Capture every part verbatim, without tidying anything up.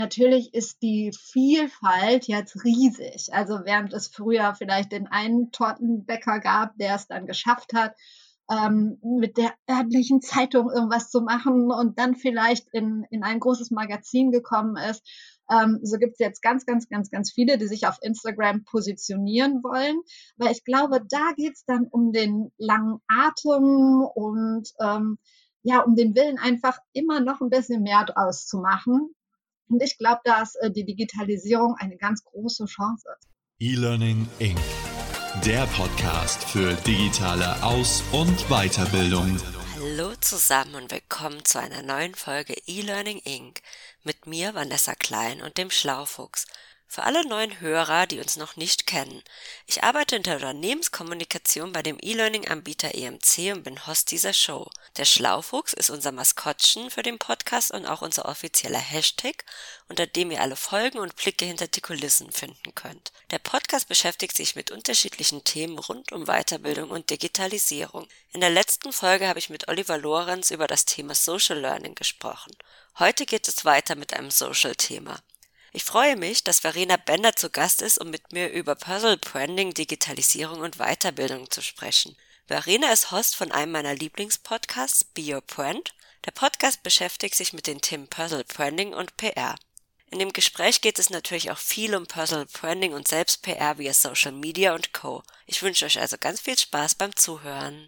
Natürlich ist die Vielfalt jetzt riesig. Also während es früher vielleicht den einen Tortenbäcker gab, der es dann geschafft hat, ähm, mit der örtlichen Zeitung irgendwas zu machen und dann vielleicht in, in ein großes Magazin gekommen ist. Ähm, so gibt es jetzt ganz, ganz, ganz, ganz viele, die sich auf Instagram positionieren wollen. Weil ich glaube, da geht es dann um den langen Atem und ähm, ja, um den Willen, einfach immer noch ein bisschen mehr draus zu machen. Und ich glaube, dass äh, die Digitalisierung eine ganz große Chance ist. E-Learning Incorporated. Der Podcast für digitale Aus- und Weiterbildung. Hallo zusammen und willkommen zu einer neuen Folge E-Learning Incorporated mit mir, Vanessa Klein, und dem Schlaufuchs. Für alle neuen Hörer, die uns noch nicht kennen. Ich arbeite in der Unternehmenskommunikation bei dem E-Learning-Anbieter E M C und bin Host dieser Show. Der Schlaufuchs ist unser Maskottchen für den Podcast und auch unser offizieller Hashtag, unter dem ihr alle Folgen und Blicke hinter die Kulissen finden könnt. Der Podcast beschäftigt sich mit unterschiedlichen Themen rund um Weiterbildung und Digitalisierung. In der letzten Folge habe ich mit Oliver Lorenz über das Thema Social Learning gesprochen. Heute geht es weiter mit einem Social-Thema. Ich freue mich, dass Verena Bender zu Gast ist, um mit mir über Personal Branding, Digitalisierung und Weiterbildung zu sprechen. Verena ist Host von einem meiner Lieblingspodcasts, Be Your Brand. Der Podcast beschäftigt sich mit den Themen Personal Branding und P R. In dem Gespräch geht es natürlich auch viel um Personal Branding und Selbst-P R via Social Media und Co. Ich wünsche euch also ganz viel Spaß beim Zuhören.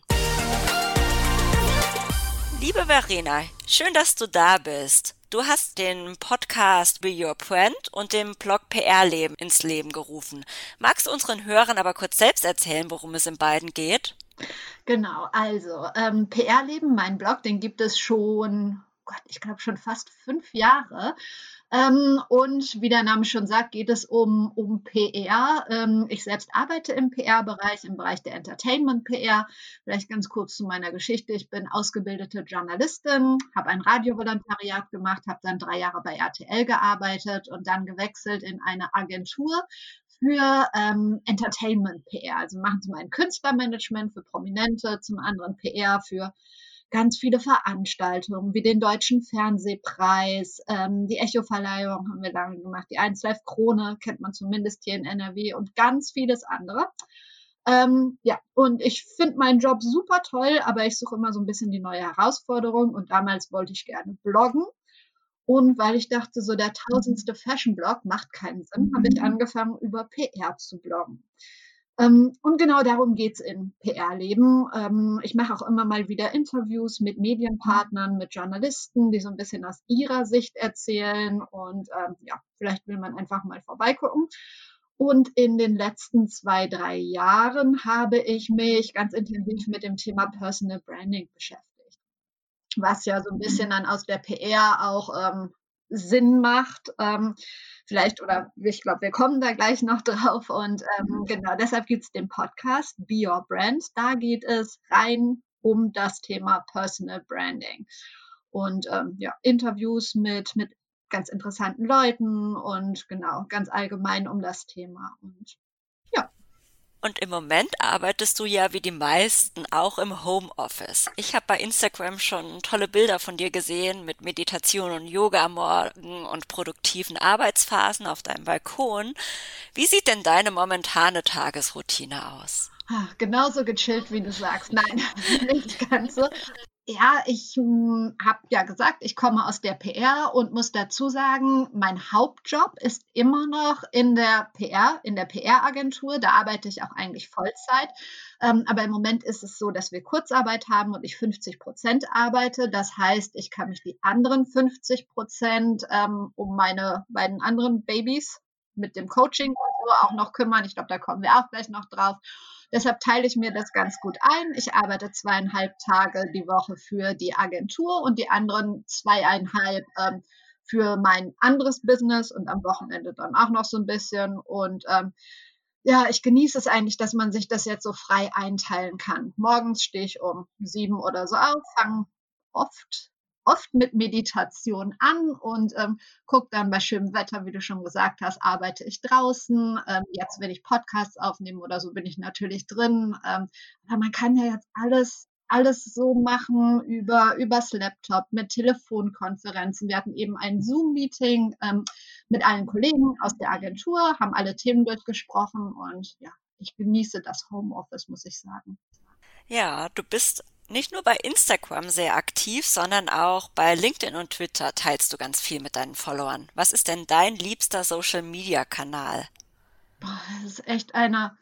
Liebe Verena, schön, dass du da bist. Du hast den Podcast Be Your Brand und den Blog P R-Leben ins Leben gerufen. Magst du unseren Hörern aber kurz selbst erzählen, worum es in beiden geht? Genau, also ähm, P R-Leben, mein Blog, den gibt es schon, Gott, ich glaube schon fast fünf Jahre. Ähm, und wie der Name schon sagt, geht es um, um P R. Ähm, ich selbst arbeite im P R-Bereich, im Bereich der Entertainment-P R. Vielleicht ganz kurz zu meiner Geschichte. Ich bin ausgebildete Journalistin, habe ein Radiovolontariat gemacht, habe dann drei Jahre bei R T L gearbeitet und dann gewechselt in eine Agentur für ähm, Entertainment-P R. Also machen zum einen Künstlermanagement für Prominente, zum anderen P R für ganz viele Veranstaltungen wie den Deutschen Fernsehpreis, ähm, die Echo-Verleihung haben wir lange gemacht, die eins Live Krone kennt man zumindest hier in N R W und ganz vieles andere. Ähm, ja, und ich finde meinen Job super toll, aber ich suche immer so ein bisschen die neue Herausforderung und damals wollte ich gerne bloggen. Und weil ich dachte, so der tausendste Fashion-Blog macht keinen Sinn, habe ich angefangen, über P R zu bloggen. Ähm, und genau darum geht's in P R-Leben. Ähm, ich mache auch immer mal wieder Interviews mit Medienpartnern, mit Journalisten, die so ein bisschen aus ihrer Sicht erzählen. Und ähm, ja, vielleicht will man einfach mal vorbeigucken. Und in den letzten zwei, drei Jahren habe ich mich ganz intensiv mit dem Thema Personal Branding beschäftigt, was ja so ein bisschen dann aus der P R auch ähm, Sinn macht. Ähm, vielleicht, oder ich glaube, wir kommen da gleich noch drauf. Und ähm, genau deshalb gibt es den Podcast Be Your Brand. Da geht es rein um das Thema Personal Branding. Und ähm, ja, Interviews mit, mit ganz interessanten Leuten und genau, ganz allgemein um das Thema. Und ja. Und im Moment arbeitest du ja wie die meisten auch im Homeoffice. Ich habe bei Instagram schon tolle Bilder von dir gesehen mit Meditation und Yoga am Morgen und produktiven Arbeitsphasen auf deinem Balkon. Wie sieht denn deine momentane Tagesroutine aus? Ah, genauso gechillt, wie du sagst. Nein, nicht ganz so. Ja, ich hm, habe ja gesagt, ich komme aus der P R und muss dazu sagen, mein Hauptjob ist immer noch in der P R, in der P R-Agentur. Da arbeite ich auch eigentlich Vollzeit. Ähm, aber im Moment ist es so, dass wir Kurzarbeit haben und ich fünfzig Prozent arbeite. Das heißt, ich kann mich die anderen fünfzig Prozent ähm, um meine beiden anderen Babys mit dem Coaching und so auch noch kümmern. Ich glaube, da kommen wir auch gleich noch drauf. Deshalb teile ich mir das ganz gut ein. Ich arbeite zweieinhalb Tage die Woche für die Agentur und die anderen zweieinhalb ähm, für mein anderes Business und am Wochenende dann auch noch so ein bisschen. Und ähm, ja, ich genieße es eigentlich, dass man sich das jetzt so frei einteilen kann. Morgens stehe ich um sieben oder so auf, fange oft oft mit Meditation an und ähm, gucke dann bei schönem Wetter, wie du schon gesagt hast, arbeite ich draußen. Ähm, jetzt, wenn ich Podcasts aufnehme oder so, bin ich natürlich drin. Ähm, aber man kann ja jetzt alles alles so machen über übers Laptop mit Telefonkonferenzen. Wir hatten eben ein Zoom-Meeting ähm, mit allen Kollegen aus der Agentur, haben alle Themen durchgesprochen und ja, ich genieße das Homeoffice, muss ich sagen. Ja, du bist nicht nur bei Instagram sehr aktiv, sondern auch bei LinkedIn und Twitter teilst du ganz viel mit deinen Followern. Was ist denn dein liebster Social-Media-Kanal? Boah, das ist echt einer,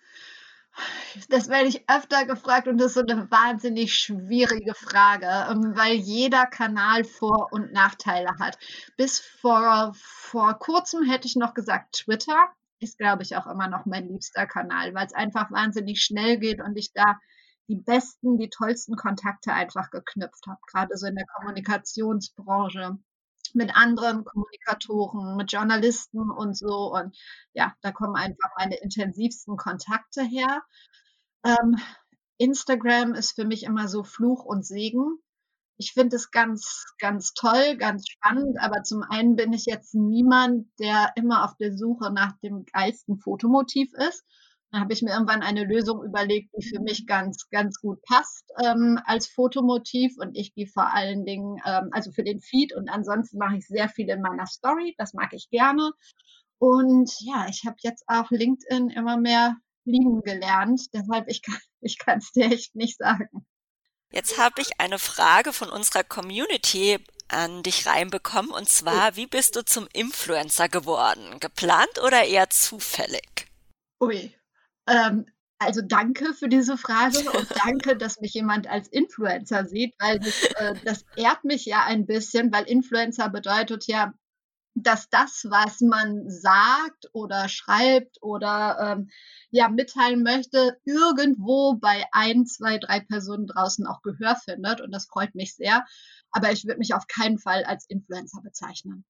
das werde ich öfter gefragt und das ist so eine wahnsinnig schwierige Frage, ähm, weil jeder Kanal Vor- und Nachteile hat. Bis vor, vor kurzem hätte ich noch gesagt, Twitter ist, glaube ich, auch immer noch mein liebster Kanal, weil es einfach wahnsinnig schnell geht und ich da die besten, die tollsten Kontakte einfach geknüpft habe, gerade so in der Kommunikationsbranche mit anderen Kommunikatoren, mit Journalisten und so. Und ja, da kommen einfach meine intensivsten Kontakte her. Ähm, Instagram ist für mich immer so Fluch und Segen. Ich finde es ganz, ganz toll, ganz spannend, aber zum einen bin ich jetzt niemand, der immer auf der Suche nach dem geilsten Fotomotiv ist. Dann habe ich mir irgendwann eine Lösung überlegt, die für mich ganz, ganz gut passt ähm, als Fotomotiv und ich gehe vor allen Dingen, ähm, also für den Feed und ansonsten mache ich sehr viel in meiner Story, das mag ich gerne. Und ja, ich habe jetzt auch LinkedIn immer mehr lieben gelernt, deshalb ich kann ich kann es dir echt nicht sagen. Jetzt habe ich eine Frage von unserer Community an dich reinbekommen, und zwar, wie bist du zum Influencer geworden? Geplant oder eher zufällig? Ui, ähm, also danke für diese Frage und danke, dass mich jemand als Influencer sieht, weil das, äh, das ehrt mich ja ein bisschen, weil Influencer bedeutet ja, dass das, was man sagt oder schreibt oder ähm, ja mitteilen möchte, irgendwo bei ein, zwei, drei Personen draußen auch Gehör findet und das freut mich sehr. Aber ich würde mich auf keinen Fall als Influencer bezeichnen.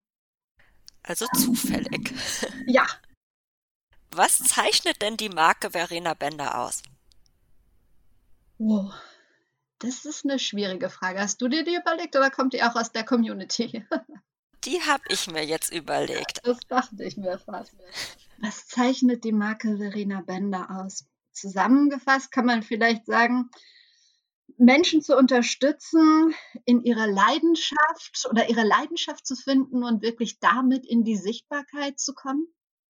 Also zufällig. Ja, Was zeichnet denn die Marke Verena Bender aus? oh, das ist eine schwierige Frage. Hast du dir die überlegt oder kommt die auch aus der Community? Die habe ich mir jetzt überlegt. Das dachte ich mir fast. Was zeichnet die Marke Verena Bender aus? Zusammengefasst kann man vielleicht sagen, Menschen zu unterstützen, in ihrer Leidenschaft oder ihre Leidenschaft zu finden und wirklich damit in die Sichtbarkeit zu kommen.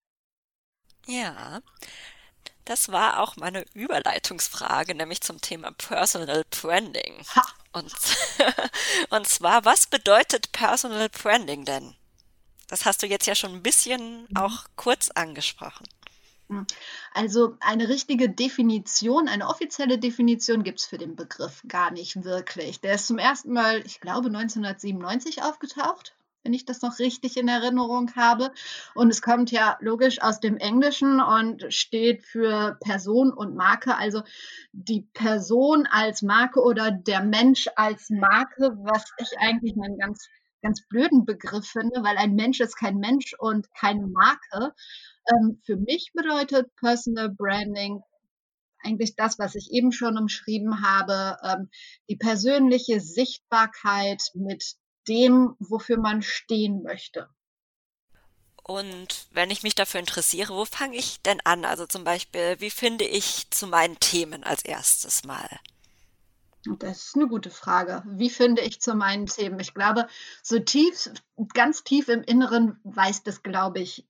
Ja, das war auch meine Überleitungsfrage, nämlich zum Thema Personal Branding. Ha! Und, und zwar, was bedeutet Personal Branding denn? Das hast du jetzt ja schon ein bisschen auch kurz angesprochen. Also eine richtige Definition, eine offizielle Definition gibt es für den Begriff gar nicht wirklich. Der ist zum ersten Mal, ich glaube, neunzehnhundertsiebenundneunzig aufgetaucht, wenn ich das noch richtig in Erinnerung habe. Und es kommt ja logisch aus dem Englischen und steht für Person und Marke. Also die Person als Marke oder der Mensch als Marke, was ich eigentlich einen ganz, ganz blöden Begriff finde, weil ein Mensch ist kein Mensch und keine Marke. Ähm, für mich bedeutet Personal Branding eigentlich das, was ich eben schon umschrieben habe, ähm, die persönliche Sichtbarkeit mit dem, wofür man stehen möchte. Und wenn ich mich dafür interessiere, wo fange ich denn an? Also zum Beispiel, wie finde ich zu meinen Themen als erstes mal? Und das ist eine gute Frage. Wie finde ich zu meinen Themen? Ich glaube, so tief, ganz tief im Inneren weiß das, glaube ich,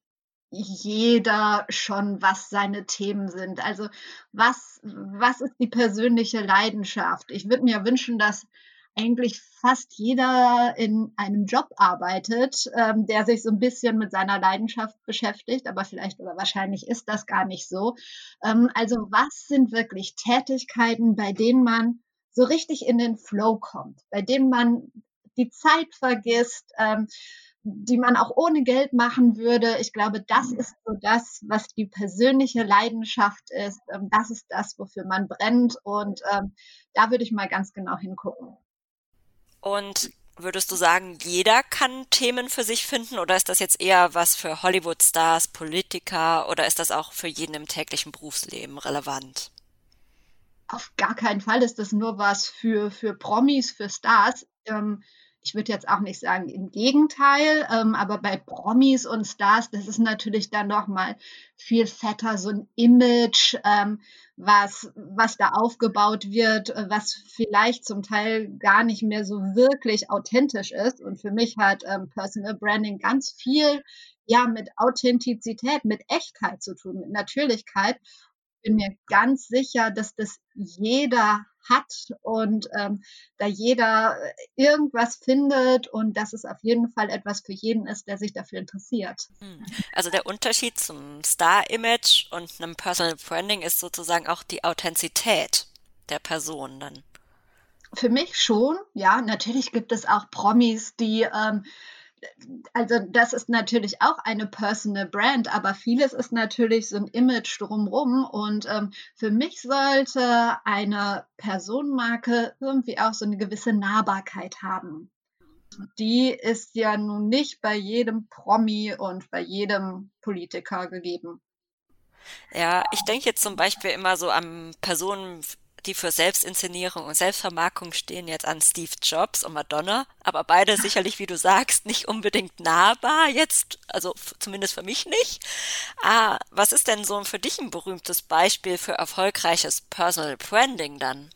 jeder schon, was seine Themen sind. Also was, was ist die persönliche Leidenschaft? Ich würde mir wünschen, dass eigentlich fast jeder in einem Job arbeitet, ähm, der sich so ein bisschen mit seiner Leidenschaft beschäftigt, aber vielleicht oder wahrscheinlich ist das gar nicht so. Ähm, also was sind wirklich Tätigkeiten, bei denen man so richtig in den Flow kommt, bei denen man die Zeit vergisst, ähm, die man auch ohne Geld machen würde. Ich glaube, das ist so das, was die persönliche Leidenschaft ist. Ähm, das ist das, wofür man brennt. Und ähm, da würde ich mal ganz genau hingucken. Und würdest du sagen, jeder kann Themen für sich finden, oder ist das jetzt eher was für Hollywood-Stars, Politiker, oder ist das auch für jeden im täglichen Berufsleben relevant? Auf gar keinen Fall ist das nur was für, für Promis, für Stars. Ähm, Ich würde jetzt auch nicht sagen, im Gegenteil, ähm, aber bei Promis und Stars, das ist natürlich dann noch mal viel fetter, so ein Image, ähm, was, was da aufgebaut wird, äh, was vielleicht zum Teil gar nicht mehr so wirklich authentisch ist. Und für mich hat ähm, Personal Branding ganz viel ja mit Authentizität, mit Echtheit zu tun, mit Natürlichkeit. Bin mir ganz sicher, dass das jeder hat und ähm, da jeder äh, irgendwas findet und dass es auf jeden Fall etwas für jeden ist, der sich dafür interessiert. Hm. Also der Unterschied zum Star-Image und einem Personal Branding ist sozusagen auch die Authentizität der Person dann. Für mich schon, ja. Natürlich gibt es auch Promis, die ähm, also das ist natürlich auch eine Personal Brand, aber vieles ist natürlich so ein Image drumrum. Und ähm, für mich sollte eine Personenmarke irgendwie auch so eine gewisse Nahbarkeit haben. Die ist ja nun nicht bei jedem Promi und bei jedem Politiker gegeben. Ja, ich denke jetzt zum Beispiel immer so an Personen, die für Selbstinszenierung und Selbstvermarktung stehen, jetzt an Steve Jobs und Madonna, aber beide sicherlich, wie du sagst, nicht unbedingt nahbar jetzt, also f- zumindest für mich nicht. Ah, was ist denn so für dich ein berühmtes Beispiel für erfolgreiches Personal Branding dann?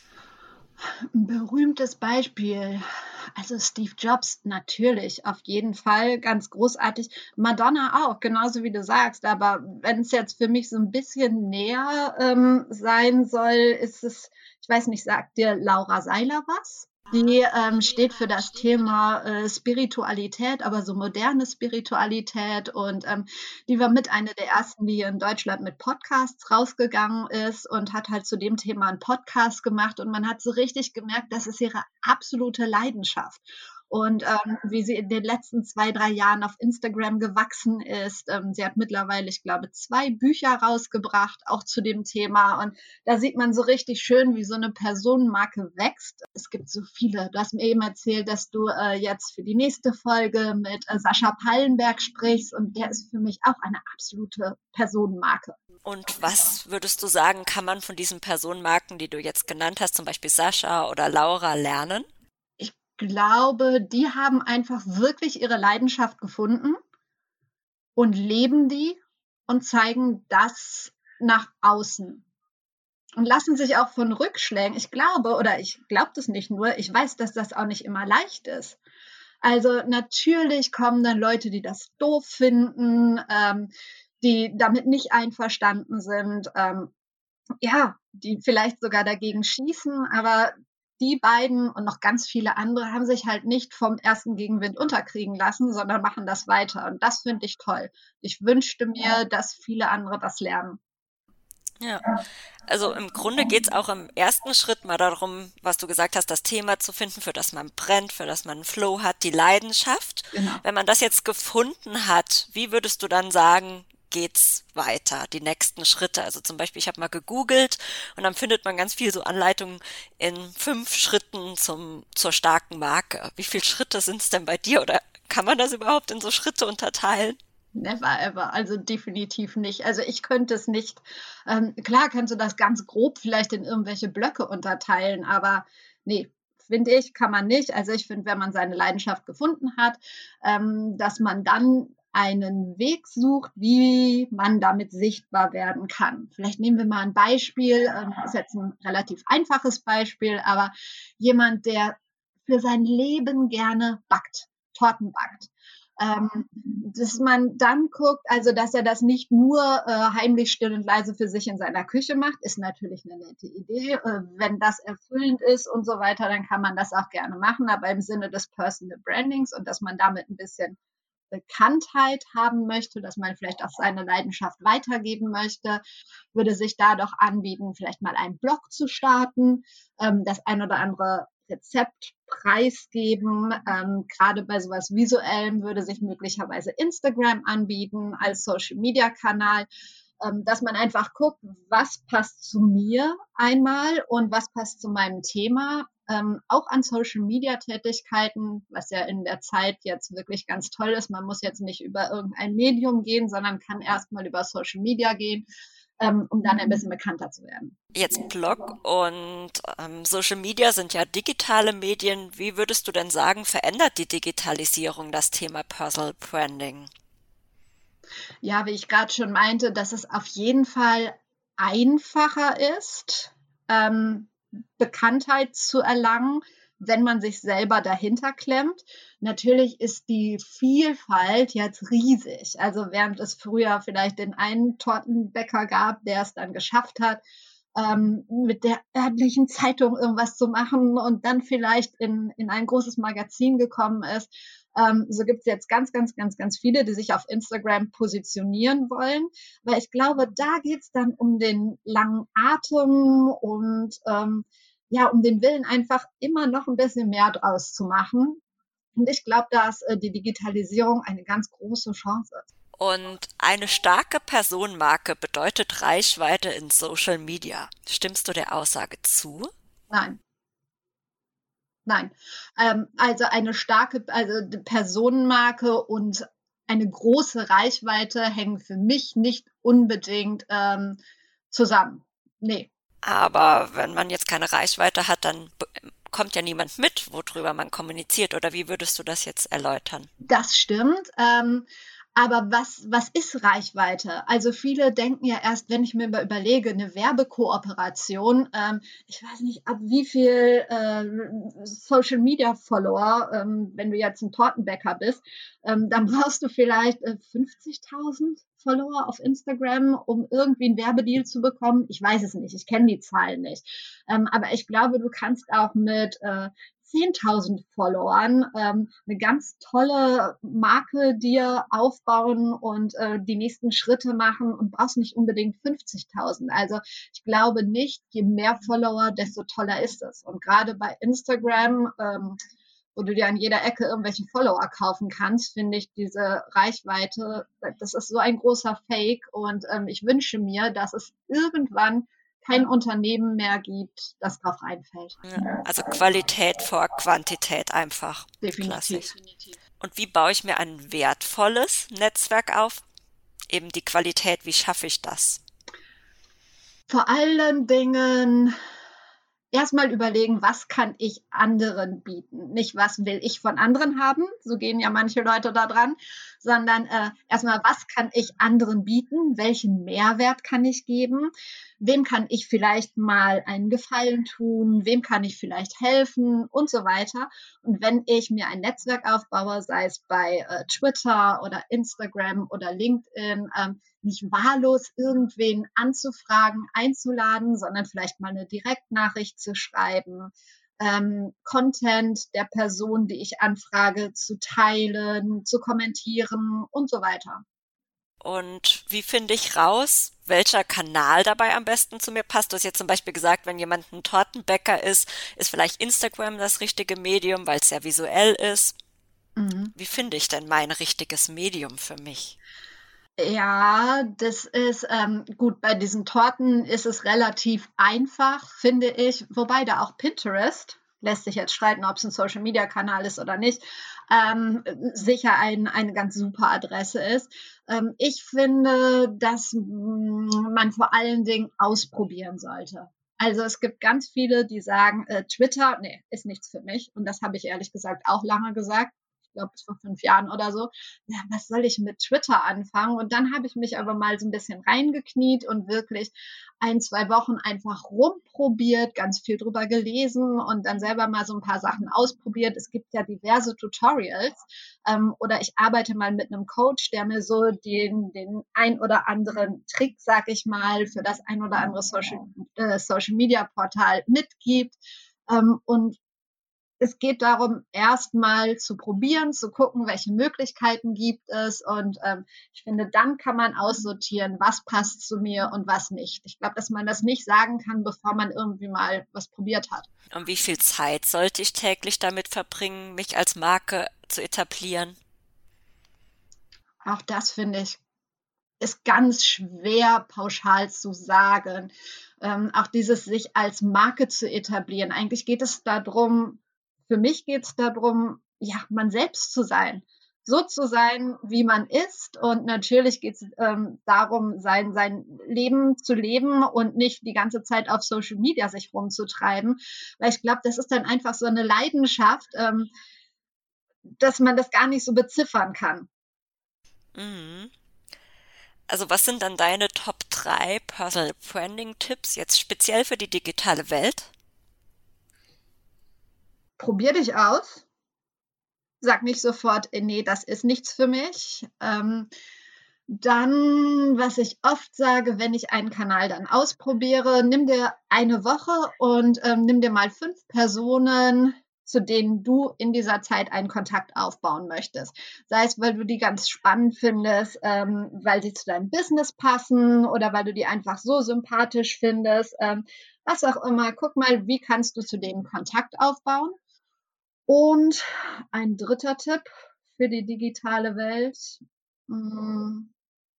Ein berühmtes Beispiel. Also Steve Jobs natürlich, auf jeden Fall, ganz großartig. Madonna auch, genauso wie du sagst. Aber wenn es jetzt für mich so ein bisschen näher ähm, sein soll, ist es, ich weiß nicht, sagt dir Laura Seiler was? Die ähm, steht für das Thema äh, Spiritualität, aber so moderne Spiritualität. Und ähm, die war mit einer der ersten, die hier in Deutschland mit Podcasts rausgegangen ist und hat halt zu dem Thema einen Podcast gemacht. Und man hat so richtig gemerkt, das ist ihre absolute Leidenschaft. Und ähm, wie sie in den letzten zwei, drei Jahren auf Instagram gewachsen ist. Ähm, sie hat mittlerweile, ich glaube, zwei Bücher rausgebracht, auch zu dem Thema. Und da sieht man so richtig schön, wie so eine Personenmarke wächst. Es gibt so viele. Du hast mir eben erzählt, dass du äh, jetzt für die nächste Folge mit äh, Sascha Pallenberg sprichst und der ist für mich auch eine absolute Personenmarke. Und was würdest du sagen, kann man von diesen Personenmarken, die du jetzt genannt hast, zum Beispiel Sascha oder Laura, lernen? Ich glaube, die haben einfach wirklich ihre Leidenschaft gefunden und leben die und zeigen das nach außen. Und lassen sich auch von Rückschlägen, ich glaube, oder ich glaube das nicht nur, ich weiß, dass das auch nicht immer leicht ist. Also natürlich kommen dann Leute, die das doof finden, ähm, die damit nicht einverstanden sind, ähm, ja, die vielleicht sogar dagegen schießen, aber die beiden und noch ganz viele andere haben sich halt nicht vom ersten Gegenwind unterkriegen lassen, sondern machen das weiter. Und das finde ich toll. Ich wünschte mir, dass viele andere das lernen. Ja, also im Grunde geht's auch im ersten Schritt mal darum, was du gesagt hast, das Thema zu finden, für das man brennt, für das man einen Flow hat, die Leidenschaft. Genau. Wenn man das jetzt gefunden hat, wie würdest du dann sagen, geht's weiter, die nächsten Schritte? Also zum Beispiel, ich habe mal gegoogelt und dann findet man ganz viel so Anleitungen in fünf Schritten zum, zur starken Marke. Wie viele Schritte sind's denn bei dir oder kann man das überhaupt in so Schritte unterteilen? Never ever, also definitiv nicht. Also ich könnte es nicht. Ähm, klar kannst du das ganz grob vielleicht in irgendwelche Blöcke unterteilen, aber nee, finde ich, kann man nicht. Also ich finde, wenn man seine Leidenschaft gefunden hat, ähm, dass man dann einen Weg sucht, wie man damit sichtbar werden kann. Vielleicht nehmen wir mal ein Beispiel, ähm, ist jetzt ein relativ einfaches Beispiel, aber jemand, der für sein Leben gerne backt, Torten backt. Ähm, dass man dann guckt, also dass er das nicht nur äh, heimlich still und leise für sich in seiner Küche macht, ist natürlich eine nette Idee. Äh, wenn das erfüllend ist und so weiter, dann kann man das auch gerne machen, aber im Sinne des Personal Brandings und dass man damit ein bisschen Bekanntheit haben möchte, dass man vielleicht auch seine Leidenschaft weitergeben möchte, würde sich da doch anbieten, vielleicht mal einen Blog zu starten, ähm, das ein oder andere Rezept preisgeben. Ähm, gerade bei sowas Visuellem würde sich möglicherweise Instagram anbieten als Social-Media-Kanal, ähm, dass man einfach guckt, was passt zu mir einmal und was passt zu meinem Thema. Ähm, auch an Social-Media-Tätigkeiten, was ja in der Zeit jetzt wirklich ganz toll ist. Man muss jetzt nicht über irgendein Medium gehen, sondern kann erstmal über Social-Media gehen. ähm, um dann ein bisschen bekannter zu werden. Jetzt Blog und ähm, Social Media sind ja digitale Medien. Wie würdest du denn sagen, verändert die Digitalisierung das Thema Personal Branding? Ja, wie ich gerade schon meinte, dass es auf jeden Fall einfacher ist, ähm, Bekanntheit zu erlangen, wenn man sich selber dahinter klemmt. Natürlich ist die Vielfalt jetzt riesig. Also während es früher vielleicht den einen Tortenbäcker gab, der es dann geschafft hat, ähm, mit der örtlichen Zeitung irgendwas zu machen und dann vielleicht in, in ein großes Magazin gekommen ist. Ähm, so gibt es jetzt ganz, ganz, ganz, ganz viele, die sich auf Instagram positionieren wollen. Weil ich glaube, da geht es dann um den langen Atem und ähm, ja, um den Willen einfach immer noch ein bisschen mehr draus zu machen. Und ich glaube, dass äh, die Digitalisierung eine ganz große Chance ist. Und eine starke Personenmarke bedeutet Reichweite in Social Media. Stimmst du der Aussage zu? Nein. Nein. Ähm, also eine starke also Personenmarke und eine große Reichweite hängen für mich nicht unbedingt ähm, zusammen. Nee. Aber wenn man jetzt keine Reichweite hat, dann kommt ja niemand mit, worüber man kommuniziert. Oder wie würdest du das jetzt erläutern? Das stimmt. Ähm, aber was, was ist Reichweite? Also viele denken ja erst, wenn ich mir mal überlege, eine Werbekooperation, ähm, ich weiß nicht, ab wie viel äh, Social-Media-Follower, ähm, wenn du jetzt ein Tortenbäcker bist, ähm, dann brauchst du vielleicht äh, fünfzigtausend Follower auf Instagram, um irgendwie einen Werbedeal zu bekommen. Ich weiß es nicht, ich kenne die Zahlen nicht. Ähm, aber ich glaube, du kannst auch mit äh, zehntausend Followern ähm, eine ganz tolle Marke dir aufbauen und äh, die nächsten Schritte machen und brauchst nicht unbedingt fünfzigtausend. Also ich glaube nicht, je mehr Follower, desto toller ist es. Und gerade bei Instagram, ähm, wo du dir an jeder Ecke irgendwelche Follower kaufen kannst, finde ich diese Reichweite, das ist so ein großer Fake. Und ähm, ich wünsche mir, dass es irgendwann kein Unternehmen mehr gibt, das drauf reinfällt. Ja, also Qualität vor Quantität einfach. Definitiv. Klassisch. Und wie baue ich mir ein wertvolles Netzwerk auf? Eben die Qualität, wie schaffe ich das? Vor allen Dingen erstmal überlegen, was kann ich anderen bieten? Nicht, was will ich von anderen haben? So gehen ja manche Leute da dran, sondern äh, erstmal, was kann ich anderen bieten? Welchen Mehrwert kann ich geben? Wem kann ich vielleicht mal einen Gefallen tun? Wem kann ich vielleicht helfen? Und so weiter. Und wenn ich mir ein Netzwerk aufbaue, sei es bei äh, Twitter oder Instagram oder LinkedIn, ähm, nicht wahllos irgendwen anzufragen, einzuladen, sondern vielleicht mal eine Direktnachricht zu schreiben, ähm, Content der Person, die ich anfrage, zu teilen, zu kommentieren und so weiter. Und wie finde ich raus, welcher Kanal dabei am besten zu mir passt? Du hast jetzt zum Beispiel gesagt, wenn jemand ein Tortenbäcker ist, ist vielleicht Instagram das richtige Medium, weil es sehr visuell ist. Mhm. Wie finde ich denn mein richtiges Medium für mich? Ja, das ist ähm, gut. Bei diesen Torten ist es relativ einfach, finde ich. Wobei da auch Pinterest, lässt sich jetzt streiten, ob es ein Social-Media-Kanal ist oder nicht, ähm, sicher ein, eine ganz super Adresse ist. Ähm, ich finde, dass mh, man vor allen Dingen ausprobieren sollte. Also es gibt ganz viele, die sagen, äh, Twitter, nee, ist nichts für mich. Und das habe ich ehrlich gesagt auch lange gesagt. Ich glaube, bis vor fünf Jahren oder so. Ja, was soll ich mit Twitter anfangen? Und dann habe ich mich aber mal so ein bisschen reingekniet und wirklich ein, zwei Wochen einfach rumprobiert, ganz viel drüber gelesen und dann selber mal so ein paar Sachen ausprobiert. Es gibt ja diverse Tutorials ähm, oder ich arbeite mal mit einem Coach, der mir so den, den ein oder anderen Trick, sag ich mal, für das ein oder andere Social, äh, Social Media Portal mitgibt. Ähm, und es geht darum, erstmal zu probieren, zu gucken, welche Möglichkeiten gibt es. Und ähm, ich finde, dann kann man aussortieren, was passt zu mir und was nicht. Ich glaube, dass man das nicht sagen kann, bevor man irgendwie mal was probiert hat. Und wie viel Zeit sollte ich täglich damit verbringen, mich als Marke zu etablieren? Auch das finde ich ist ganz schwer pauschal zu sagen. Ähm, auch dieses sich als Marke zu etablieren. Eigentlich geht es darum, für mich geht es darum, ja, man selbst zu sein. so zu sein, wie man ist. Und natürlich geht es ähm, darum, sein, sein Leben zu leben und nicht die ganze Zeit auf Social Media sich rumzutreiben. Weil ich glaube, das ist dann einfach so eine Leidenschaft, ähm, dass man das gar nicht so beziffern kann. Mhm. Also was sind dann deine Top drei Personal Branding Tipps jetzt speziell für die digitale Welt? Probier dich aus. Sag nicht sofort, nee, das ist nichts für mich. Ähm, dann, was ich oft sage, wenn ich einen Kanal dann ausprobiere, nimm dir eine Woche und ähm, nimm dir mal fünf Personen, zu denen du in dieser Zeit einen Kontakt aufbauen möchtest. Sei es, weil du die ganz spannend findest, ähm, weil sie zu deinem Business passen oder weil du die einfach so sympathisch findest. Ähm, was auch immer. Guck mal, wie kannst du zu denen Kontakt aufbauen? Und ein dritter Tipp für die digitale Welt. Hm,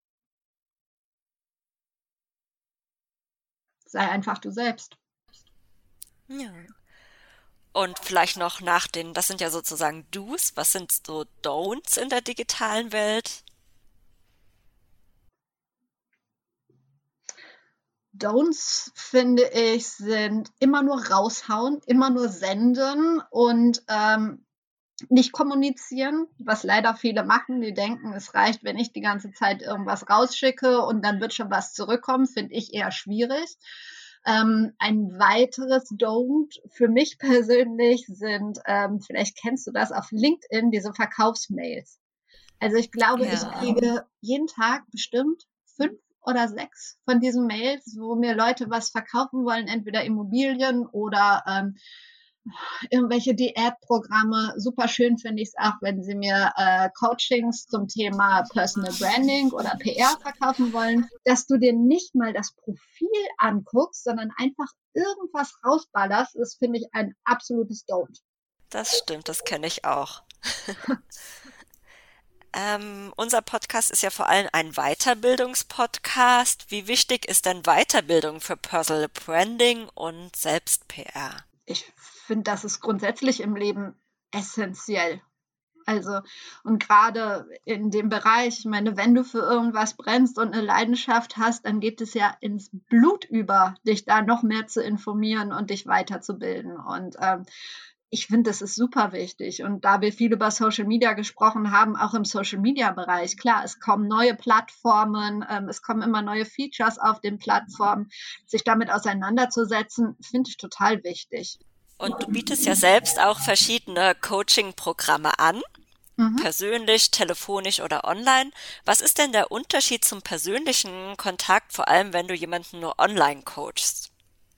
sei einfach du selbst. Ja. Und vielleicht noch nach den, das sind ja sozusagen Do's, was sind so Don'ts in der digitalen Welt? Don'ts, finde ich, sind immer nur raushauen, immer nur senden und ähm, nicht kommunizieren, was leider viele machen. Die denken, es reicht, wenn ich die ganze Zeit irgendwas rausschicke und dann wird schon was zurückkommen, finde ich eher schwierig. Ähm, ein weiteres Don't für mich persönlich sind, ähm, vielleicht kennst du das auf LinkedIn, diese Verkaufsmails. Also ich glaube, ich Ja. kriege jeden Tag bestimmt fünf oder sechs von diesen Mails, wo mir Leute was verkaufen wollen, entweder Immobilien oder ähm, irgendwelche Diätprogramme. Super schön finde ich es auch, wenn sie mir äh, Coachings zum Thema Personal Branding oder P R verkaufen wollen, dass du dir nicht mal das Profil anguckst, sondern einfach irgendwas rausballerst, ist, finde ich, ein absolutes Don't. Das stimmt, das kenne ich auch. Ähm, unser Podcast ist ja vor allem ein Weiterbildungspodcast. Wie wichtig ist denn Weiterbildung für Personal Branding und Selbst-P R? Ich finde, das ist grundsätzlich im Leben essentiell. Also, und gerade in dem Bereich, ich meine, wenn du für irgendwas brennst und eine Leidenschaft hast, dann geht es ja ins Blut über, dich da noch mehr zu informieren und dich weiterzubilden. Und ähm, ich finde, das ist super wichtig. Und da wir viel über Social Media gesprochen haben, auch im Social Media Bereich, klar, es kommen neue Plattformen, ähm, es kommen immer neue Features auf den Plattformen. Sich damit auseinanderzusetzen, finde ich total wichtig. Und du bietest ja selbst auch verschiedene Coaching-Programme an, Mhm. persönlich, telefonisch oder online. Was ist denn der Unterschied zum persönlichen Kontakt, vor allem wenn du jemanden nur online coachst?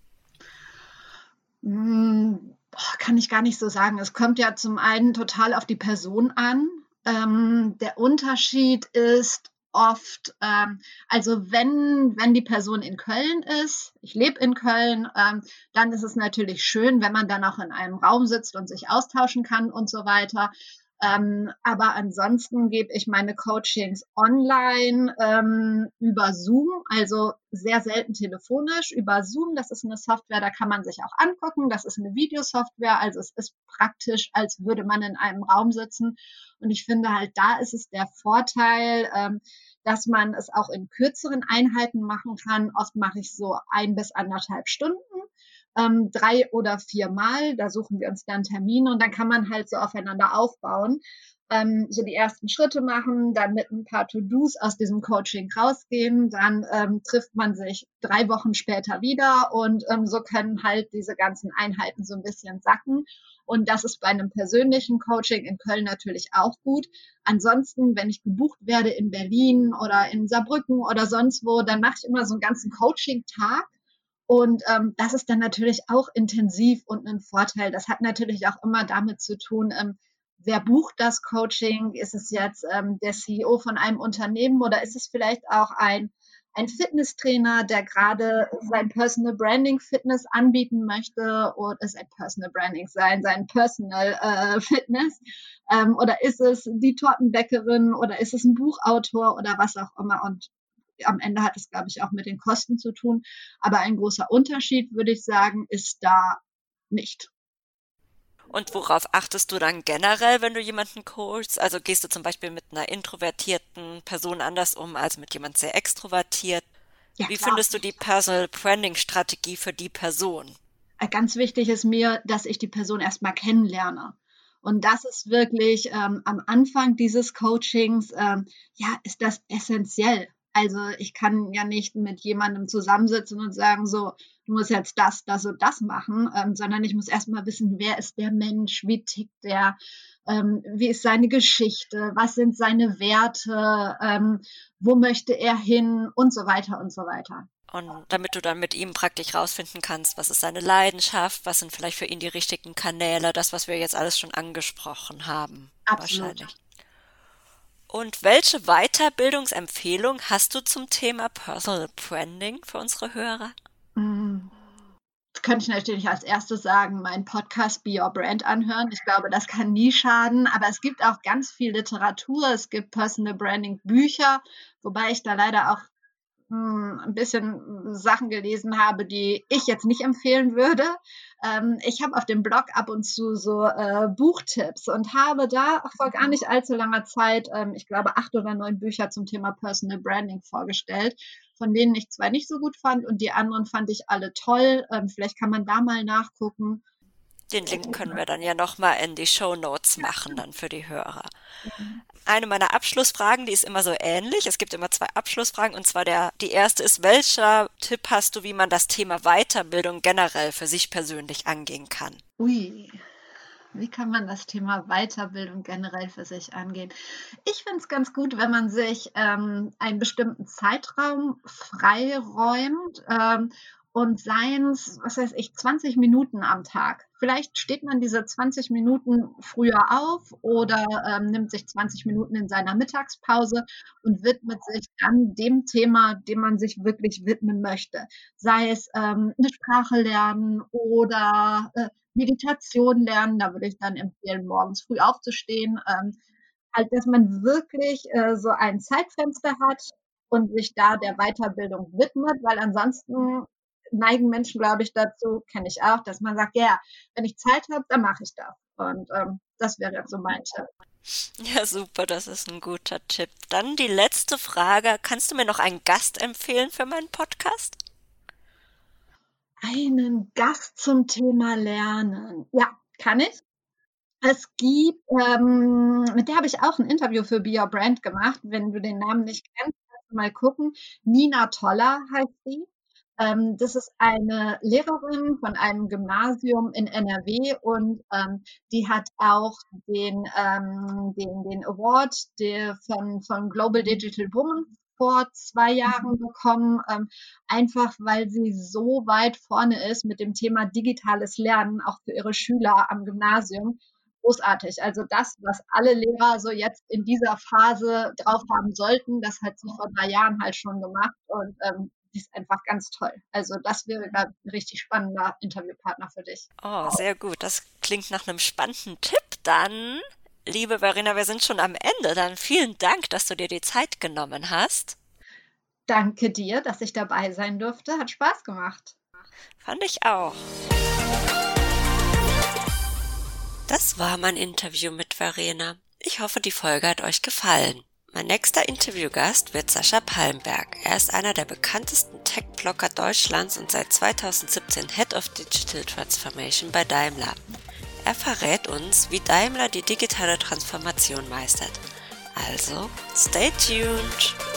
Hm, boah, kann ich gar nicht so sagen. Es kommt ja zum einen total auf die Person an. Ähm, der Unterschied ist oft, ähm, also wenn, wenn die Person in Köln ist, ich lebe in Köln, ähm, dann ist es natürlich schön, wenn man dann auch in einem Raum sitzt und sich austauschen kann und so weiter. Ähm, aber ansonsten gebe ich meine Coachings online ähm, über Zoom, also sehr selten telefonisch, über Zoom. Das ist eine Software, da kann man sich auch angucken. Das ist eine Videosoftware, also es ist praktisch, als würde man in einem Raum sitzen. Und ich finde halt, da ist es der Vorteil, ähm, dass man es auch in kürzeren Einheiten machen kann. Oft mache ich so ein bis anderthalb Stunden ähm, drei oder viermal. Da suchen wir uns dann Termine und dann kann man halt so aufeinander aufbauen. Ähm, so die ersten Schritte machen, dann mit ein paar To-Dos aus diesem Coaching rausgehen, dann ähm, trifft man sich drei Wochen später wieder und ähm, so können halt diese ganzen Einheiten so ein bisschen sacken. Und das ist bei einem persönlichen Coaching in Köln natürlich auch gut. Ansonsten, wenn ich gebucht werde in Berlin oder in Saarbrücken oder sonst wo, dann mache ich immer so einen ganzen Coaching-Tag. Und ähm, das ist dann natürlich auch intensiv und ein Vorteil. Das hat natürlich auch immer damit zu tun, ähm, wer bucht das Coaching? Ist es jetzt ähm, der C E O von einem Unternehmen oder ist es vielleicht auch ein, ein Fitnesstrainer, der gerade sein Personal Branding Fitness anbieten möchte? Oder ist ein Personal Branding sein, sein Personal äh, Fitness? Ähm, oder ist es die Tortenbäckerin oder ist es ein Buchautor oder was auch immer? Und am Ende hat es, glaube ich, auch mit den Kosten zu tun. Aber ein großer Unterschied, würde ich sagen, ist da nicht. Und worauf achtest du dann generell, wenn du jemanden coachst? Also gehst du zum Beispiel mit einer introvertierten Person anders um als mit jemand sehr extrovertiert? Ja, Wie klar. findest du die Personal Branding Strategie für die Person? Ganz wichtig ist mir, dass ich die Person erstmal kennenlerne. Und das ist wirklich ähm, am Anfang dieses Coachings, ähm, ja, ist das essentiell. Also ich kann ja nicht mit jemandem zusammensitzen und sagen, so, du musst jetzt das, das und das machen, ähm, sondern ich muss erstmal wissen, wer ist der Mensch, wie tickt der, ähm, wie ist seine Geschichte, was sind seine Werte, ähm, wo möchte er hin und so weiter und so weiter. Und damit du dann mit ihm praktisch rausfinden kannst, was ist seine Leidenschaft, was sind vielleicht für ihn die richtigen Kanäle, das, was wir jetzt alles schon angesprochen haben. Absolut. Wahrscheinlich. Und welche Weiterbildungsempfehlung hast du zum Thema Personal Branding für unsere Hörer? Das könnte ich natürlich als erstes sagen, meinen Podcast Be Your Brand anhören. Ich glaube, das kann nie schaden, aber es gibt auch ganz viel Literatur, es gibt Personal Branding Bücher, wobei ich da leider auch ein bisschen Sachen gelesen habe, die ich jetzt nicht empfehlen würde. Ähm, ich habe auf dem Blog ab und zu so äh, Buchtipps und habe da auch vor gar nicht allzu langer Zeit, ähm, ich glaube, acht oder neun Bücher zum Thema Personal Branding vorgestellt, von denen ich zwei nicht so gut fand und die anderen fand ich alle toll. Ähm, vielleicht kann man da mal nachgucken. Den Link können wir dann ja nochmal in die Shownotes machen, dann für die Hörer. Eine meiner Abschlussfragen, die ist immer so ähnlich. Es gibt immer zwei Abschlussfragen und zwar der, die erste ist, welcher Tipp hast du, wie man das Thema Weiterbildung generell für sich persönlich angehen kann? Ui, wie kann man das Thema Weiterbildung generell für sich angehen? Ich finde es ganz gut, wenn man sich ähm, einen bestimmten Zeitraum freiräumt ähm, und seien es, was weiß ich, zwanzig Minuten am Tag. Vielleicht steht man diese zwanzig Minuten früher auf oder ähm, nimmt sich zwanzig Minuten in seiner Mittagspause und widmet sich dann dem Thema, dem man sich wirklich widmen möchte. Sei es ähm, eine Sprache lernen oder äh, Meditation lernen. Da würde ich dann empfehlen, morgens früh aufzustehen. Ähm, halt, dass man wirklich äh, so ein Zeitfenster hat und sich da der Weiterbildung widmet, weil ansonsten neigen Menschen, glaube ich, dazu, kenne ich auch, dass man sagt, ja, wenn ich Zeit habe, dann mache ich das. Und ähm, das wäre jetzt so mein Tipp. Ja, super, das ist ein guter Tipp. Dann die letzte Frage. Kannst du mir noch einen Gast empfehlen für meinen Podcast? Einen Gast zum Thema Lernen. Ja, kann ich. Es gibt, ähm, mit der habe ich auch ein Interview für Be Your Brand gemacht. Wenn du den Namen nicht kennst, kannst du mal gucken. Nina Toller heißt sie. Ähm, das ist eine Lehrerin von einem Gymnasium in N R W und ähm, die hat auch den, ähm, den, den Award der von, von Global Digital Woman vor zwei Jahren bekommen, ähm, einfach weil sie so weit vorne ist mit dem Thema digitales Lernen, auch für ihre Schüler am Gymnasium. Großartig. Also das, was alle Lehrer so jetzt in dieser Phase drauf haben sollten, das hat sie vor drei Jahren halt schon gemacht und ähm, die ist einfach ganz toll. Also das wäre, glaube ich, ein richtig spannender Interviewpartner für dich. Oh, sehr gut. Das klingt nach einem spannenden Tipp. Dann, liebe Verena, wir sind schon am Ende. Dann vielen Dank, dass du dir die Zeit genommen hast. Danke dir, dass ich dabei sein durfte. Hat Spaß gemacht. Fand ich auch. Das war mein Interview mit Verena. Ich hoffe, die Folge hat euch gefallen. Mein nächster Interviewgast wird Sascha Palmberg. Er ist einer der bekanntesten Tech-Blogger Deutschlands und seit zweitausendsiebzehn Head of Digital Transformation bei Daimler. Er verrät uns, wie Daimler die digitale Transformation meistert. Also, stay tuned!